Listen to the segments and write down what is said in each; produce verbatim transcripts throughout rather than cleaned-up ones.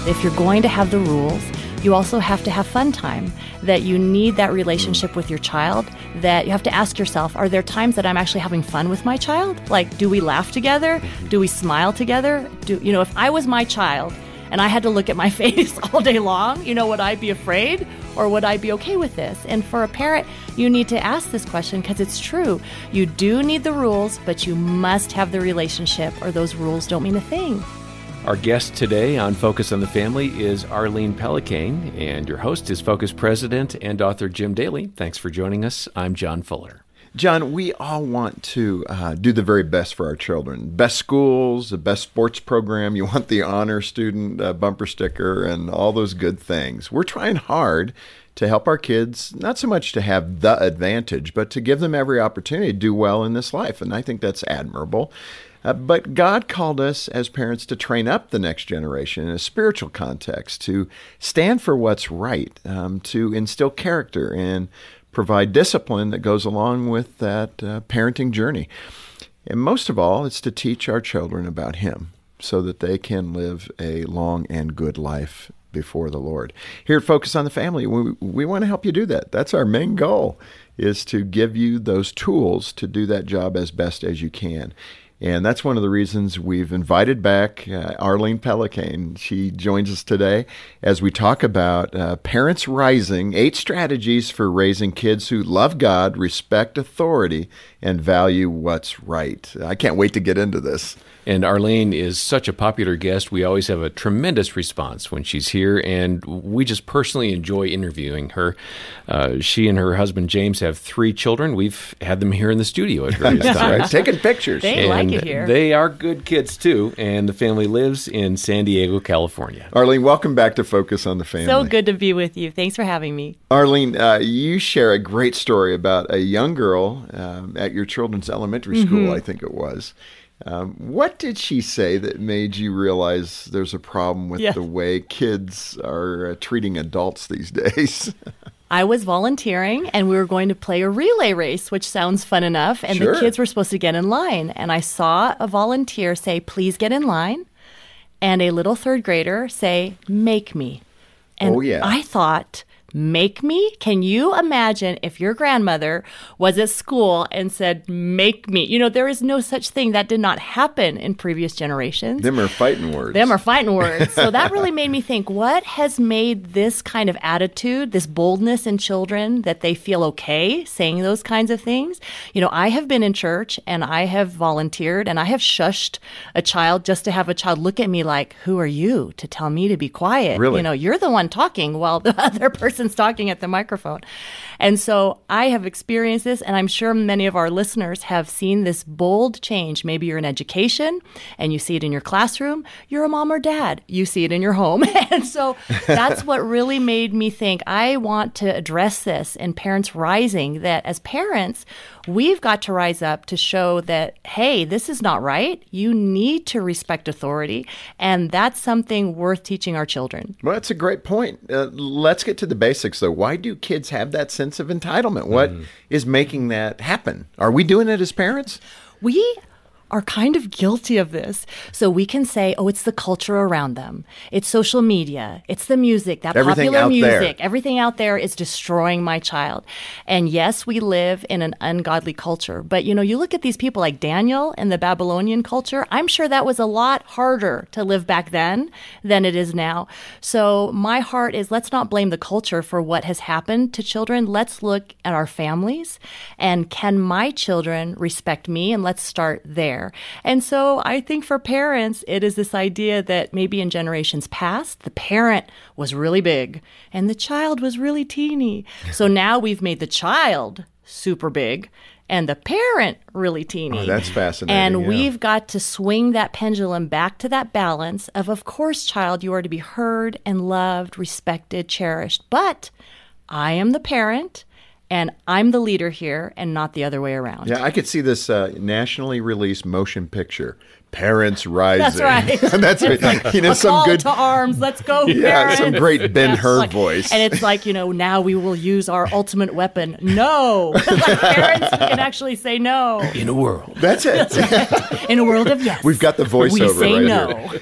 if you're going to have the rules, you also have to have fun time, that you need that relationship with your child, that you have to ask yourself, are there times that I'm actually having fun with my child? Like, do we laugh together? Do we smile together? Do you know, if I was my child and I had to look at my face all day long, you know, would I be afraid or would I be okay with this? And for a parent, you need to ask this question because it's true. You do need the rules, but you must have the relationship or those rules don't mean a thing. Our guest today on Focus on the Family is Arlene Pellicane, and your host is Focus President and author Jim Daly. Thanks for joining us. I'm John Fuller. John, we all want to uh, do the very best for our children. Best schools, the best sports program. You want the honor student uh, bumper sticker and all those good things. We're trying hard to help our kids, not so much to have the advantage, but to give them every opportunity to do well in this life. And I think that's admirable. Uh, but God called us as parents to train up the next generation in a spiritual context, to stand for what's right, um, to instill character and provide discipline that goes along with that uh, parenting journey. And most of all, it's to teach our children about Him so that they can live a long and good life before the Lord. Here at Focus on the Family, we, we want to help you do that. That's our main goal, is to give you those tools to do that job as best as you can. And that's one of the reasons we've invited back uh, Arlene Pellicane. She joins us today as we talk about uh, Parents Rising, eight strategies for raising kids who love God, respect authority, and value what's right. I can't wait to get into this. And Arlene is such a popular guest. We always have a tremendous response when she's here, and we just personally enjoy interviewing her. Uh, she and her husband, James, have three children. We've had them here in the studio at various times. Right? Taking pictures. They and like it here. They are good kids, too, and the family lives in San Diego, California. Arlene, welcome back to Focus on the Family. So good to be with you. Thanks for having me. Arlene, uh, you share a great story about a young girl um, at your children's elementary school, mm-hmm. I think it was. Um, what did she say that made you realize there's a problem with yeah. the way kids are uh, treating adults these days? I was volunteering, and we were going to play a relay race, which sounds fun enough, and sure. the kids were supposed to get in line. And I saw a volunteer say, please get in line, and a little third grader say, make me. And oh, yeah. I thought, make me? Can you imagine if your grandmother was at school and said, make me? You know, there is no such thing. That did not happen in previous generations. Them are fighting words. Them are fighting words. So that really made me think, what has made this kind of attitude, this boldness in children, that they feel okay saying those kinds of things? You know, I have been in church and I have volunteered and I have shushed a child just to have a child look at me like, who are you to tell me to be quiet? Really? You know, you're the one talking while the other person talking at the microphone. And so I have experienced this, and I'm sure many of our listeners have seen this bold change. Maybe you're in education and you see it in your classroom. You're a mom or dad. You see it in your home. And so that's what really made me think I want to address this in Parents Rising, that as parents, we've got to rise up to show that, hey, this is not right. You need to respect authority, and that's something worth teaching our children. Well, that's a great point. Uh, let's get to the basics, though. Why do kids have that sense of entitlement? What mm. is making that happen? Are we doing it as parents? We are kind of guilty of this. So we can say, oh, it's the culture around them. It's social media. It's the music, that everything popular out music. There. Everything out there is destroying my child. And yes, we live in an ungodly culture. But, you know, you look at these people like Daniel and the Babylonian culture, I'm sure that was a lot harder to live back then than it is now. So my heart is, let's not blame the culture for what has happened to children. Let's look at our families, and can my children respect me? And let's start there. And so I think for parents, it is this idea that maybe in generations past, the parent was really big and the child was really teeny. So now we've made the child super big and the parent really teeny. Oh, that's fascinating. And yeah. we've got to swing that pendulum back to that balance of, of course, child, you are to be heard and loved, respected, cherished. But I am the parent, and I'm the leader here and not the other way around. Yeah, I could see this uh, nationally released motion picture. Parents Rising. That's right. That's it's right. Like, you know, a some call good to arms. Let's go, yeah, parents. some great Ben yeah, Hur like, voice. And it's like, you know, now we will use our ultimate weapon. No. Like parents can actually say no. In a world. That's it. In a world of yes. We've got the voiceover we say right no. here.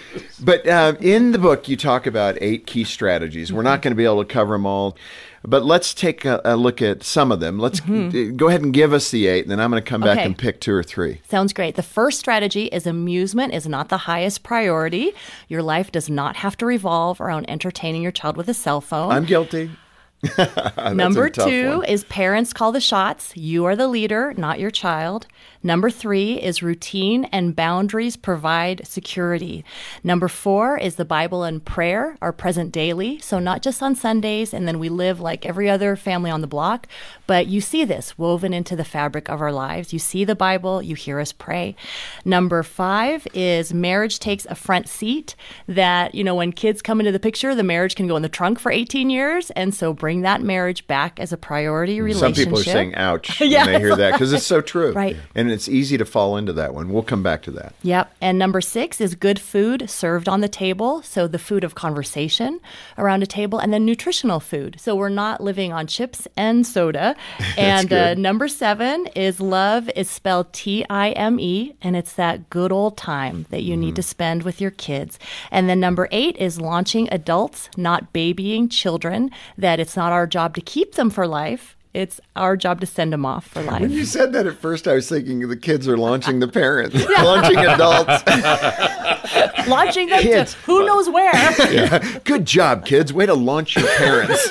But uh, in the book, you talk about eight key strategies. We're not going to be able to cover them all, but let's take a, a look at some of them. Let's mm-hmm. go ahead and give us the eight, and then I'm going to come back okay. and pick two or three. Sounds great. The first strategy is amusement is not the highest priority. Your life does not have to revolve around entertaining your child with a cell phone. I'm guilty. Number two one. is parents call the shots. You are the leader, not your child. Number three is routine and boundaries provide security. Number four is the Bible and prayer are present daily. So not just on Sundays, and then we live like every other family on the block, but you see this woven into the fabric of our lives. You see the Bible, you hear us pray. Number five is marriage takes a front seat, that, you know, when kids come into the picture, the marriage can go in the trunk for eighteen years. And so bring that marriage back as a priority relationship. Some people are saying, ouch, yeah. when they hear that, because it's so true. Right. And it's easy to fall into that one. We'll come back to that. Yep. And number six is good food served on the table. So the food of conversation around a table, and then nutritional food. So we're not living on chips and soda. And uh, number seven is love is spelled T I M E, and it's that good old time that you mm-hmm. need to spend with your kids. And then number eight is launching adults, not babying children, that it's not our job to keep them for life. It's our job to send them off for life. When you said that at first, I was thinking the kids are launching the parents, launching adults. Launching them kids. To who knows where. Yeah. Good job, kids. Way to launch your parents.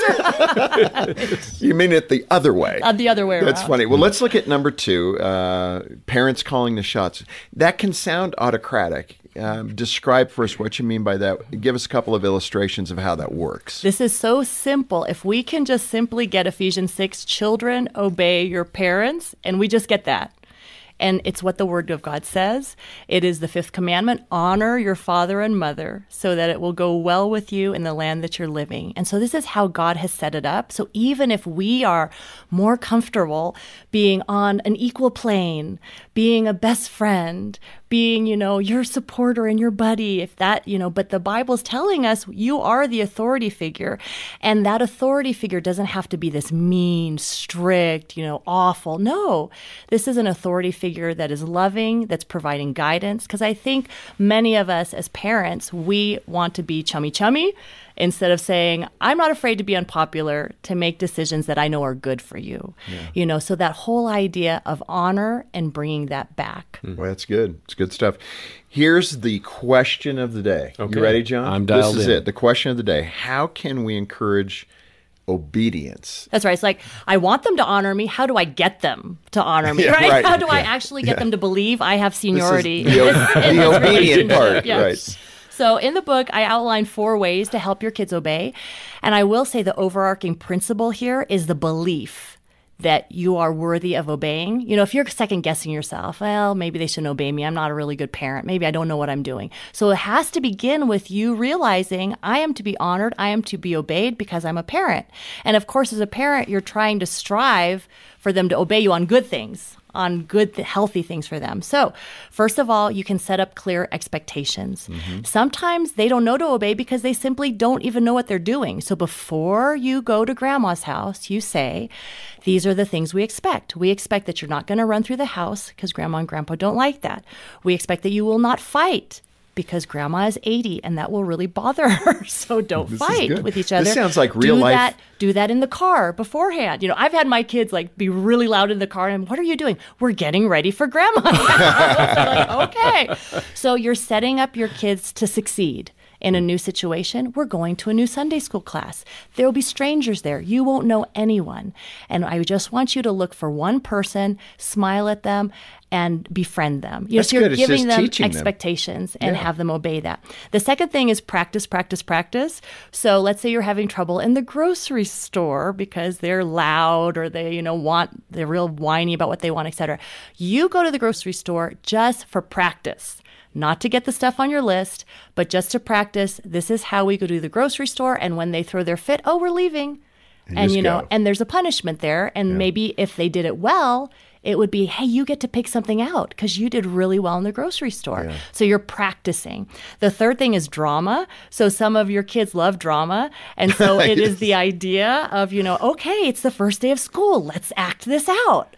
You mean it the other way. Uh, the other way around. That's funny. Well, let's look at number two, uh, parents calling the shots. That can sound autocratic. Um, describe for us what you mean by that. Give us a couple of illustrations of how that works. This is so simple. If we can just simply get Ephesians six, children, obey your parents, and we just get that. And it's what the Word of God says. It is the fifth commandment, honor your father and mother so that it will go well with you in the land that you're living. And so this is how God has set it up. So even if we are more comfortable being on an equal plane, being a best friend, being, you know, your supporter and your buddy, if that, you know, but the Bible's telling us you are the authority figure. And that authority figure doesn't have to be this mean, strict, you know, awful. No, this is an authority figure that is loving, that's providing guidance. Because I think many of us as parents, we want to be chummy chummy instead of saying, I'm not afraid to be unpopular, to make decisions that I know are good for you. Yeah. You know, so that whole idea of honor and bringing that back. Mm. Well, that's good. It's good stuff. Here's the question of the day. Okay. You ready, John? I'm dialed in. This is it. The question of the day. How can we encourage obedience? That's right. It's like, I want them to honor me. How do I get them to honor me? Yeah, right? right. How do yeah. I actually get yeah. them to believe I have seniority? This is the, in this, the in this obedient part. yes. Right. So in the book, I outline four ways to help your kids obey. And I will say the overarching principle here is the belief that you are worthy of obeying. You know, if you're second guessing yourself, well, maybe they shouldn't obey me. I'm not a really good parent. Maybe I don't know what I'm doing. So it has to begin with you realizing I am to be honored. I am to be obeyed because I'm a parent. And of course, as a parent, you're trying to strive for them to obey you on good things, on good, healthy things for them. So first of all, you can set up clear expectations. Mm-hmm. Sometimes they don't know to obey because they simply don't even know what they're doing. So before you go to grandma's house, you say, these are the things we expect. We expect that you're not going to run through the house because grandma and grandpa don't like that. We expect that you will not fight because grandma is eighty and that will really bother her. So don't this fight with each other. This sounds like real do life. That, do that in the car beforehand. You know, I've had my kids like be really loud in the car and what are you doing? We're getting ready for grandma's house. Like, okay. So you're setting up your kids to succeed. In a new situation, we're going to a new Sunday school class. There will be strangers there. You won't know anyone. And I just want you to look for one person, smile at them, and befriend them. You know, That's so you're good. It's giving just them teaching them. expectations and Yeah. have them obey that. The second thing is practice, practice, practice. So let's say you're having trouble in the grocery store because they're loud or they, you know, want, they're real whiny about what they want, et cetera. You go to the grocery store just for practice. Not to get the stuff on your list, but just to practice. This is how we go to the grocery store. And when they throw their fit, oh, we're leaving. And And, just you know, go. and there's a punishment there. And Yeah. maybe if they did it well, it would be, hey, you get to pick something out because you did really well in the grocery store. Yeah. So you're practicing. The third thing is drama. So some of your kids love drama. And so it Yes. is the idea of, you know, okay, it's the first day of school. Let's act this out.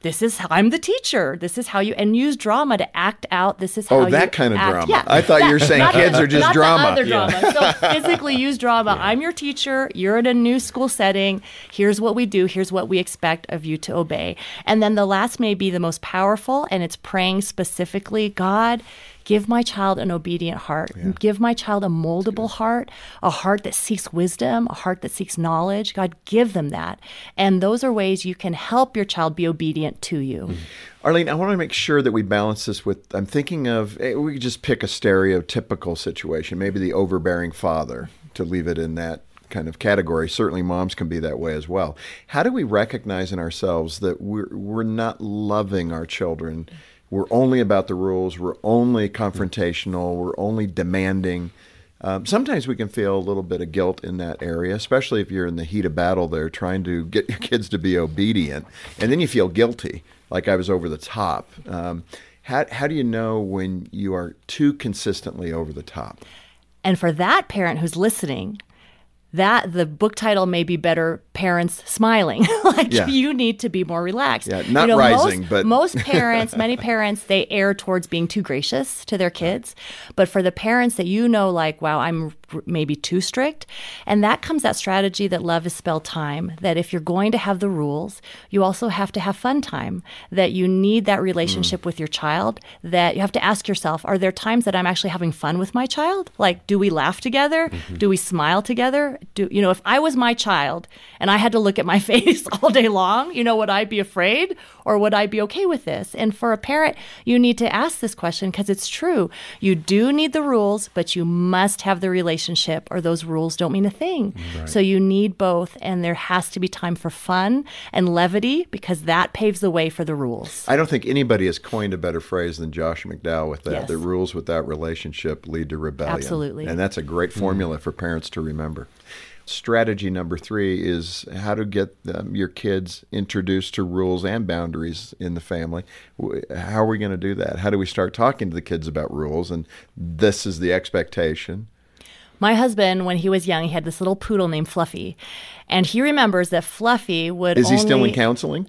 this is how I'm the teacher. This is how you, and use drama to act out. This is how Oh, you that kind of act. drama. Yeah, I thought that- you were saying not kids the- are just not drama. The other drama. So physically use drama. I'm your teacher. You're in a new school setting. Here's what we do. Here's what we expect of you to obey. And then the last may be the most powerful, and it's praying specifically, God, give my child an obedient heart. Yeah. Give my child a moldable heart, a heart that seeks wisdom, a heart that seeks knowledge. God, give them that. And those are ways you can help your child be obedient to you. Mm-hmm. Arlene, I want to make sure that we balance this with, I'm thinking of, we could just pick a stereotypical situation, maybe the overbearing father, to leave it in that kind of category. Certainly moms can be that way as well. How do we recognize in ourselves that we're, we're not loving our children? We're only about the rules. We're only confrontational. We're only demanding. Um, sometimes we can feel a little bit of guilt in that area, especially if you're in the heat of battle there trying to get your kids to be obedient. And then you feel guilty, like I was over the top. Um, how, how do you know when you are too consistently over the top? And for that parent who's listening, that the book title may be better, Parents Smiling. Like yeah. you need to be more relaxed. Yeah, not you know, rising, most, but most parents, many parents, they err towards being too gracious to their kids. But for the parents that you know, like, wow, I'm maybe too strict, and that comes that strategy that love is spelled time. That if you're going to have the rules, you also have to have fun time. That you need that relationship mm. with your child. That you have to ask yourself: are there times that I'm actually having fun with my child? Like, do we laugh together? Mm-hmm. Do we smile together? Do you know, if I was my child and I had to look at my face all day long, you know, would I be afraid or would I be okay with this? And for a parent, you need to ask this question because it's true. You do need the rules, but you must have the relationship or those rules don't mean a thing. Right. So you need both, and there has to be time for fun and levity because that paves the way for the rules. I don't think anybody has coined a better phrase than Josh McDowell with that. Yes. The rules without relationship lead to rebellion. Absolutely. And that's a great formula mm. for parents to remember. Strategy number three is how to get um, your kids introduced to rules and boundaries in the family. How are we going to do that? How do we start talking to the kids about rules? And this is the expectation. My husband, when he was young, he had this little poodle named Fluffy. And he remembers that Fluffy would Is he only... still in counseling?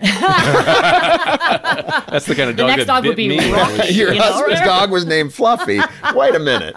That's the kind of dog the next that dog bit would be me. Rocky, Your you know? husband's dog was named Fluffy. Wait a minute.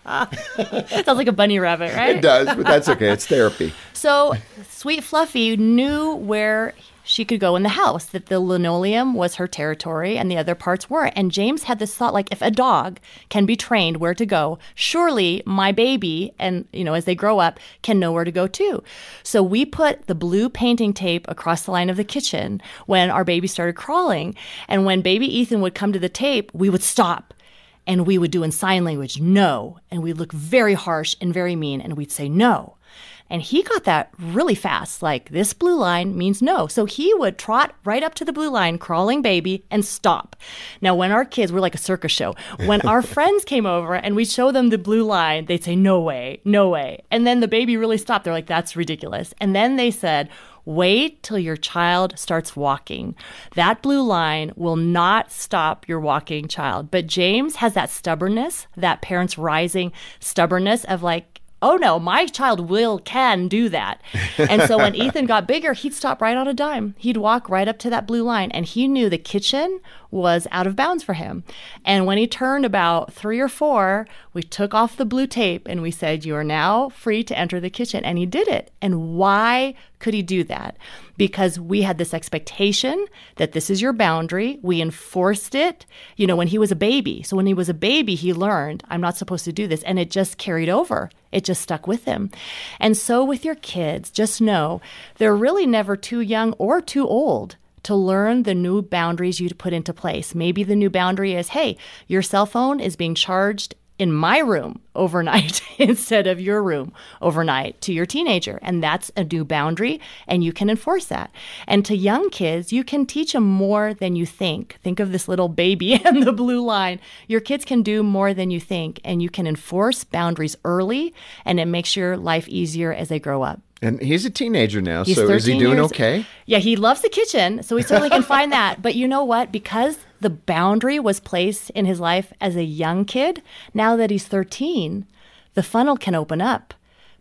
Sounds like a bunny rabbit, right? It does, but that's okay. It's therapy. So sweet Fluffy knew where she could go in the house, that the linoleum was her territory and the other parts weren't. And James had this thought, like, if a dog can be trained where to go, surely my baby, and, you know, as they grow up, can know where to go too. So we put the blue painting tape across the line of the kitchen when our baby started crawling. And when baby Ethan would come to the tape, we would stop. And we would do in sign language, no. And we'd look very harsh and very mean, and we'd say no. And he got that really fast, like this blue line means no. So he would trot right up to the blue line, crawling baby, and stop. Now, when our kids, we're like a circus show. When our friends came over and we show them the blue line, they'd say, no way, no way. And then the baby really stopped. They're like, that's ridiculous. And then they said, wait till your child starts walking. That blue line will not stop your walking child. But James has that stubbornness, that parents' rising stubbornness of like, oh no, my child will, can do that. And so when Ethan got bigger, he'd stop right on a dime. He'd walk right up to that blue line, and he knew the kitchen was out of bounds for him. And when he turned about three or four, we took off the blue tape and we said, you are now free to enter the kitchen. And he did it. And why could he do that? Because we had this expectation that this is your boundary. We enforced it, you know, when he was a baby. So when he was a baby, he learned, I'm not supposed to do this. And it just carried over. It just stuck with him. And so with your kids, just know they're really never too young or too old to learn the new boundaries you put into place. Maybe the new boundary is, hey, your cell phone is being charged in my room overnight instead of your room overnight to your teenager. And that's a new boundary, and you can enforce that. And to young kids, you can teach them more than you think. Think of this little baby and the blue line. Your kids can do more than you think, and you can enforce boundaries early, and it makes your life easier as they grow up. And he's a teenager now, He's so is he doing years, okay? Yeah, he loves the kitchen, so we certainly can find that. But you know what? Because the boundary was placed in his life as a young kid, now that he's thirteen, the funnel can open up.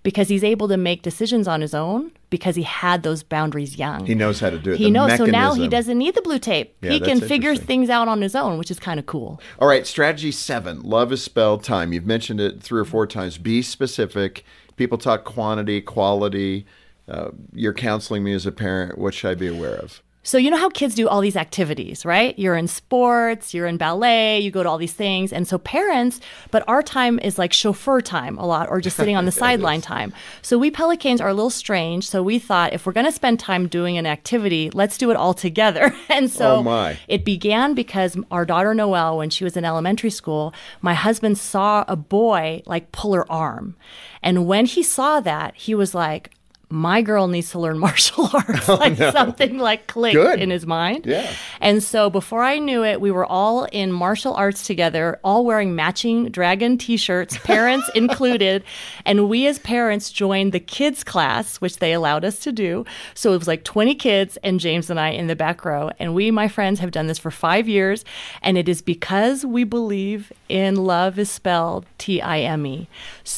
because he's able to make decisions on his own because he had those boundaries young. He knows how to do it. He the knows. mechanism. So now he doesn't need the blue tape. Yeah, he can that's figure interesting. things out on his own, which is kind of cool. All right, strategy seven. Love is spelled time. You've mentioned it three or four times. Be specific. People talk quantity, quality. Uh, you're counseling me as a parent. What should I be aware of? So you know how kids do all these activities, right? You're in sports, you're in ballet, you go to all these things. And so parents, but our time is like chauffeur time a lot, or just sitting on the sideline time. So we Pelicans are a little strange. So we thought if we're going to spend time doing an activity, let's do it all together. And so Oh, my. it began because our daughter Noelle, when she was in elementary school, my husband saw a boy like pull her arm. And when he saw that, he was like, my girl needs to learn martial arts. Like no. something like clicked Good. in his mind. Yeah. And so before I knew it, we were all in martial arts together, all wearing matching dragon t-shirts, parents included. And we as parents joined the kids class, which they allowed us to do. So it was like twenty kids and James and I in the back row. And we, my friends, have done this for five years. And it is because we believe in love is spelled T I M E.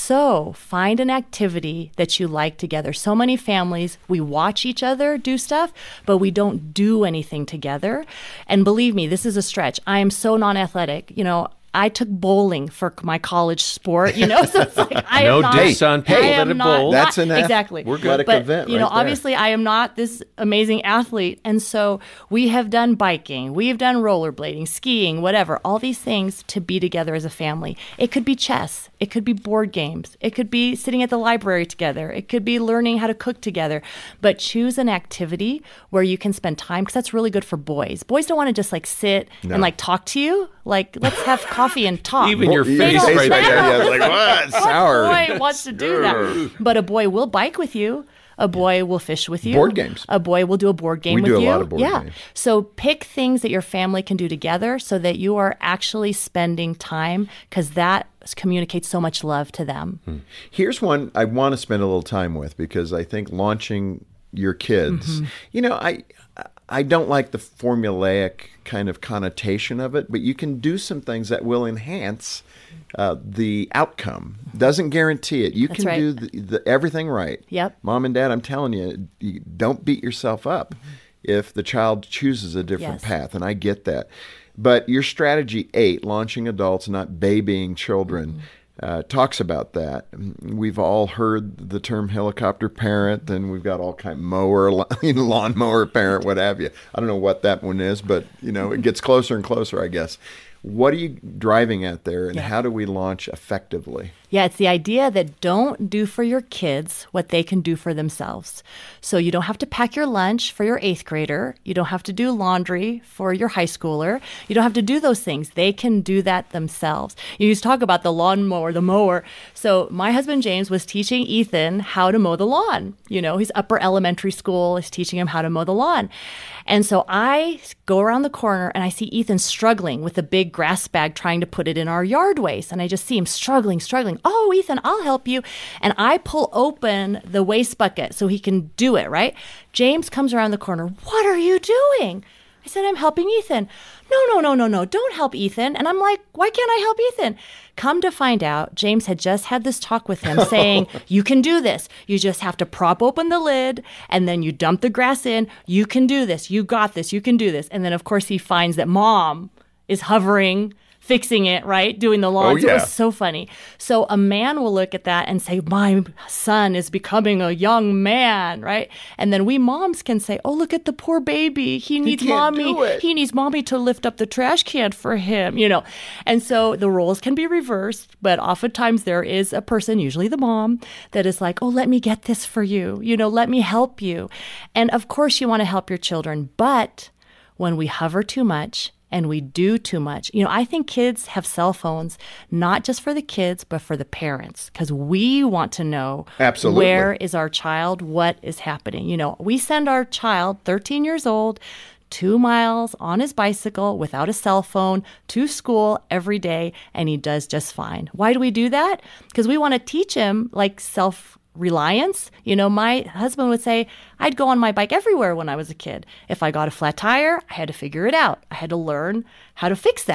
So find an activity that you like together. So many families, we watch each other do stuff, but we don't do anything together. And believe me, this is a stretch. I am so non-athletic. You know, I took bowling for my college sport, you know, so it's like I No am not. diss on people I that am have not, bowled. not- That's an ath- exactly. we're good. But event you know, right there. obviously, I am not this amazing athlete, and so we have done biking, we have done rollerblading, skiing, whatever. All these things to be together as a family. It could be chess. It could be board games. It could be sitting at the library together. It could be learning how to cook together. But choose an activity where you can spend time, because that's really good for boys. Boys don't want to just like sit No. and like talk to you. Like, let's have coffee and talk. Even your They face don't- right right there. there. Yeah, it's like, what? Sour. What boy wants to do that? But a boy will bike with you. A boy will fish with you. Board games. A boy will do a board game We with do a you. lot of board yeah. games. So pick things that your family can do together so that you are actually spending time, because that communicates so much love to them. Hmm. Here's one I want to spend a little time with, because I think launching your kids, Mm-hmm. you know, I I don't like the formulaic kind of connotation of it, but you can do some things that will enhance uh, the outcome. Doesn't guarantee it. You That's can right. do the, the, everything right. Yep. Mom and Dad, I'm telling you, you don't beat yourself up if the child chooses a different Yes. path, and I get that. But your strategy eight, launching adults, not babying children, uh, talks about that. We've all heard the term helicopter parent, and we've got all kind of mower, lawn mower parent, what have you. I don't know what that one is, but you know, it gets closer and closer, I guess. What are you driving at there, and Yeah. how do we launch effectively? Yeah, it's the idea that don't do for your kids what they can do for themselves. So you don't have to pack your lunch for your eighth grader. You don't have to do laundry for your high schooler. You don't have to do those things. They can do that themselves. You used to talk about the lawnmower, the mower. So my husband James was teaching Ethan how to mow the lawn. You know, he's upper elementary school, is teaching him how to mow the lawn. And so I go around the corner and I see Ethan struggling with a big grass bag trying to put it in our yard waste. And I just see him struggling, struggling. Oh, Ethan, I'll help you. And I pull open the waste bucket so he can do it, right? James comes around the corner. What are you doing? I said, I'm helping Ethan. No, no, no, no, no. Don't help Ethan. And I'm like, why can't I help Ethan? Come to find out, James had just had this talk with him saying, you can do this. You just have to prop open the lid and then you dump the grass in. You can do this. You got this. You can do this. And then, of course, he finds that mom is hovering, fixing it, right? Doing the lawn. Oh, So yeah. it was so funny. So a man will look at that and say, my son is becoming a young man, right? And then we moms can say, oh, look at the poor baby. He needs can't mommy. do it. He needs mommy to lift up the trash can for him, you know? And so the roles can be reversed, but oftentimes there is a person, usually the mom, that is like, oh, let me get this for you. You know, let me help you. And of course you want to help your children, but when we hover too much, and we do too much. You know, I think kids have cell phones, not just for the kids, but for the parents, because we want to know Absolutely. where is our child, what is happening. You know, we send our child, thirteen years old, two miles on his bicycle without a cell phone to school every day, and he does just fine. Why do we do that? Because we want to teach him like self reliance. You know, my husband would say, I'd go on my bike everywhere when I was a kid. If I got a flat tire, I had to figure it out. I had to learn how to fix that.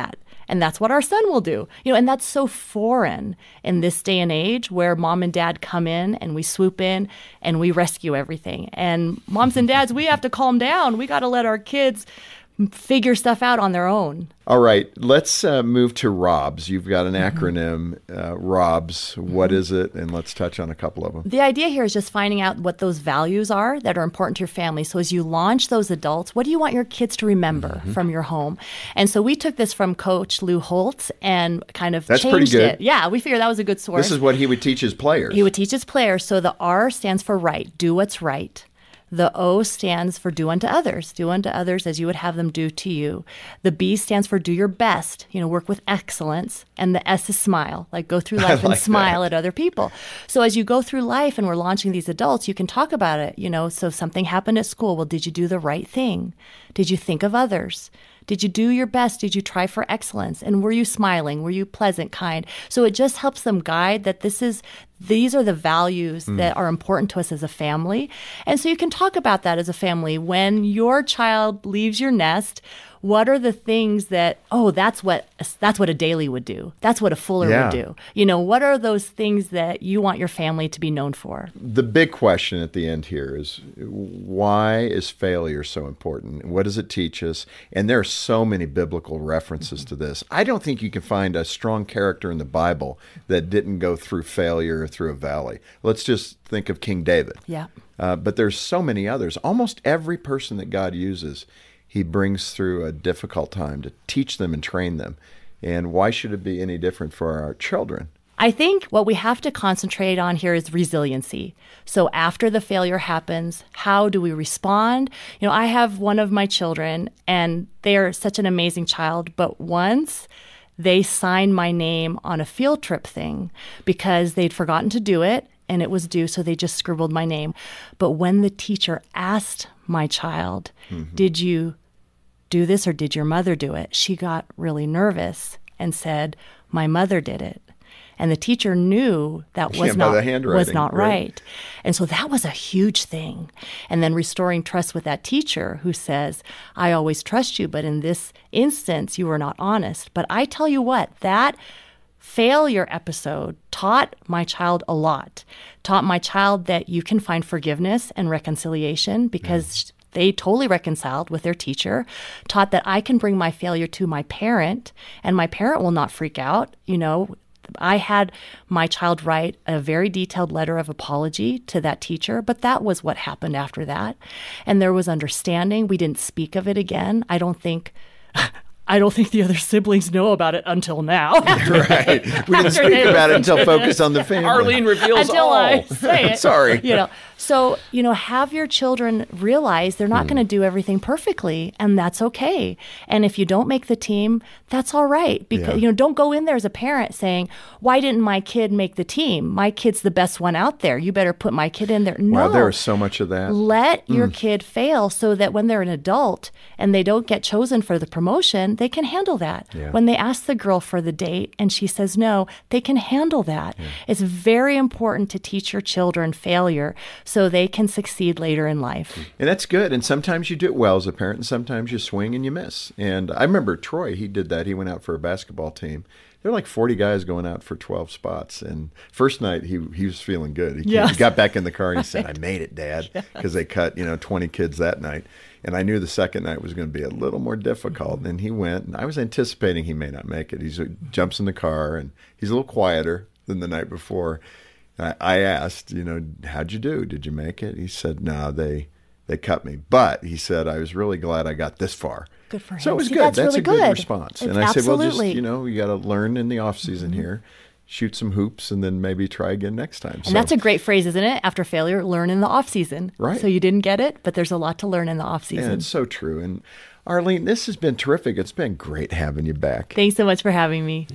And that's what our son will do. You know, and that's so foreign in this day and age where mom and dad come in and we swoop in and we rescue everything. And moms and dads, we have to calm down. We got to let our kids figure stuff out on their own. All right, let's uh, move to ROBS. You've got an acronym, uh, ROBS. What is it? And let's touch on a couple of them. The idea here is just finding out what those values are that are important to your family. So as you launch those adults, what do you want your kids to remember mm-hmm. from your home? And so we took this from Coach Lou Holtz and kind of That's changed pretty good. it. Yeah, we figured that was a good source. This is what he would teach his players. He would teach his players. So the R stands for right, do what's right. The O stands for do unto others. Do unto others as you would have them do to you. The B stands for do your best, you know, work with excellence. And the S is smile, like go through life like and smile that. at other people. So as you go through life and we're launching these adults, you can talk about it, you know, so something happened at school. Well, did you do the right thing? Did you think of others? Did you do your best? Did you try for excellence? And were you smiling? Were you pleasant, kind? So it just helps them guide that this is, these are the values mm. that are important to us as a family. And so you can talk about that as a family. When your child leaves your nest, what are the things that, oh, that's what that's what a Daly would do. That's what a Fuller yeah. would do. You know, what are those things that you want your family to be known for? The big question at the end here is, why is failure so important? What does it teach us? And there are so many biblical references mm-hmm. to this. I don't think you can find a strong character in the Bible that didn't go through failure or through a valley. Let's just think of King David. Yeah. Uh, but there's so many others. Almost every person that God uses, he brings through a difficult time to teach them and train them. And why should it be any different for our children? I think what we have to concentrate on here is resiliency. So after the failure happens, how do we respond? You know, I have one of my children, and they are such an amazing child, but once they signed my name on a field trip thing because they'd forgotten to do it, and it was due, so they just scribbled my name. But when the teacher asked my child, mm-hmm. did you do this or did your mother do it? She got really nervous and said, my mother did it. And the teacher knew that was yeah, not was not right. right. And so that was a huge thing. And then restoring trust with that teacher who says, I always trust you, but in this instance, you were not honest. But I tell you what, that failure episode taught my child a lot, taught my child that you can find forgiveness and reconciliation because mm. they totally reconciled with their teacher, taught that I can bring my failure to my parent and my parent will not freak out. You know, I had my child write a very detailed letter of apology to that teacher, but that was what happened after that. And there was understanding. We didn't speak of it again. I don't think... I don't think the other siblings know about it until now. Right. We didn't speak about it until Focus on the Family. Arlene reveals until all. I say it. Sorry. You know, so, you know, have your children realize they're not hmm. going to do everything perfectly, and that's okay. And if you don't make the team, that's all right. Because, yeah. you know, don't go in there as a parent saying, why didn't my kid make the team? My kid's the best one out there. You better put my kid in there. No. Wow, there is so much of that. Let mm. your kid fail so that when they're an adult and they don't get chosen for the promotion, they can handle that. Yeah. When they ask the girl for the date and she says no, they can handle that. Yeah. It's very important to teach your children failure so they can succeed later in life. And that's good. And sometimes you do it well as a parent, and sometimes you swing and you miss. And I remember Troy, he did that. He went out for a basketball team. There were like forty guys going out for twelve spots. And first night, he he was feeling good. He, yes. he got back in the car and he said, I made it, Dad, because they cut, you know, twenty kids that night. And I knew the second night was going to be a little more difficult. And he went, and I was anticipating he may not make it. He jumps in the car, and he's a little quieter than the night before. I, I asked, you know, how'd you do? Did you make it? He said, no, they they cut me. But he said, I was really glad I got this far. Good for him. So it was See, good. That's, that's really a good, good response. It's and I absolutely. said, well, just, you know, you got to learn in the off season mm-hmm. here. Shoot some hoops and then maybe try again next time. And so, that's a great phrase, isn't it? After failure, learn in the off season. Right. So you didn't get it, but there's a lot to learn in the off season. Yeah, it's so true. And Arlene, this has been terrific. It's been great having you back. Thanks so much for having me.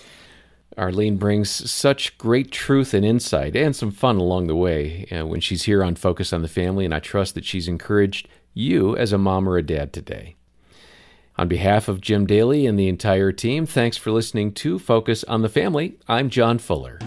Arlene brings such great truth and insight and some fun along the way uh, when she's here on Focus on the Family, and I trust that she's encouraged you as a mom or a dad today. On behalf of Jim Daly and the entire team, thanks for listening to Focus on the Family. I'm John Fuller.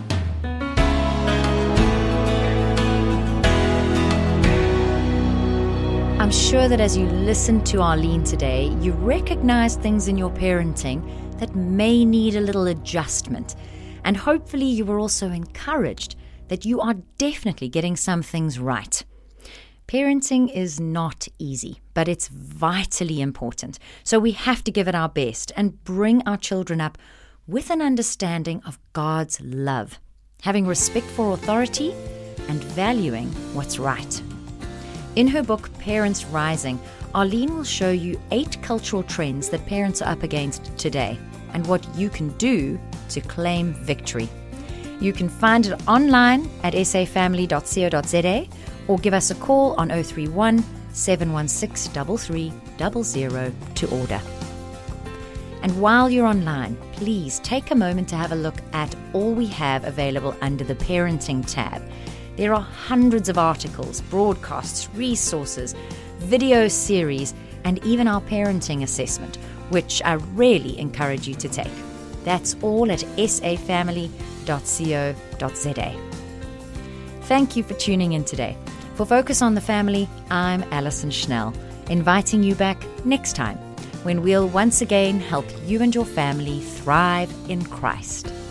I'm sure that as you listened to Arlene today, you recognize things in your parenting that may need a little adjustment. And hopefully you were also encouraged that you are definitely getting some things right. Parenting is not easy, but it's vitally important. So we have to give it our best and bring our children up with an understanding of God's love, having respect for authority and valuing what's right. In her book, Parents Rising, Arlene will show you eight cultural trends that parents are up against today and what you can do to claim victory. You can find it online at s a family dot co dot z a or give us a call on oh three one, seven one six, three three zero zero to order. And while you're online, please take a moment to have a look at all we have available under the Parenting tab. There are hundreds of articles, broadcasts, resources, video series, and even our parenting assessment, which I really encourage you to take. That's all at s a family dot co dot z a. Thank you for tuning in today. For Focus on the Family, I'm Alison Schnell, inviting you back next time when we'll once again help you and your family thrive in Christ.